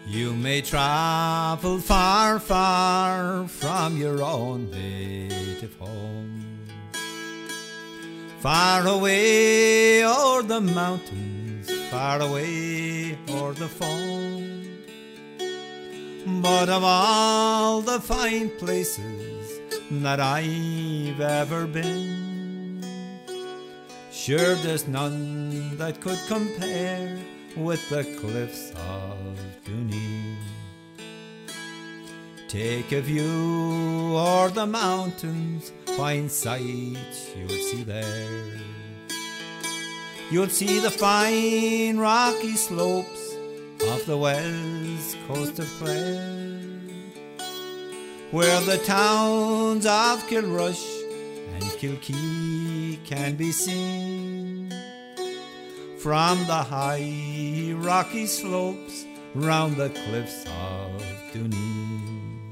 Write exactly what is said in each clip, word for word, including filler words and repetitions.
You may travel far, far from your own native home, far away o'er the mountains, far away o'er the foam. But of all the fine places that I've ever been, sure there's none that could compare with the cliffs of Dooneen. Take a view o'er the mountains, fine sights you'll see there. You'll see the fine rocky slopes of the west coast of Clare, where the towns of Kilrush and Kilkee can be seen from the high rocky slopes round the cliffs of Dooneen.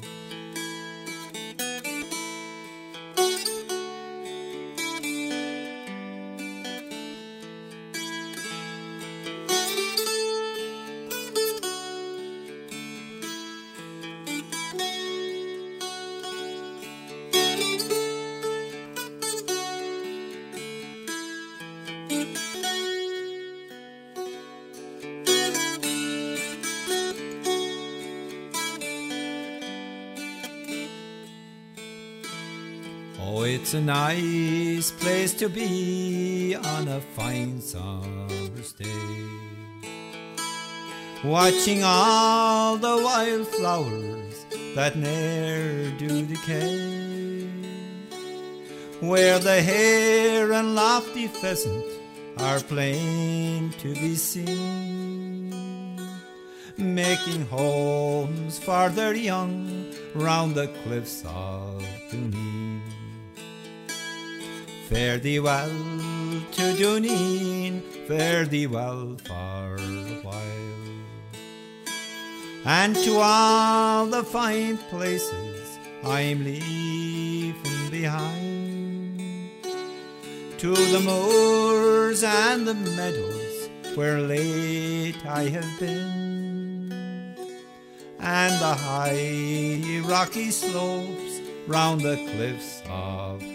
Oh, it's a nice place to be on a fine summer's day, watching all the wildflowers that ne'er do decay, where the hare and lofty pheasant are plain to be seen, making homes for their young round the cliffs of Dooneen. Fare thee well to Dooneen, fare thee well for a while, and to all the fine places I'm leaving behind, to the moors and the meadows where late I have been, and the high rocky slopes round the cliffs of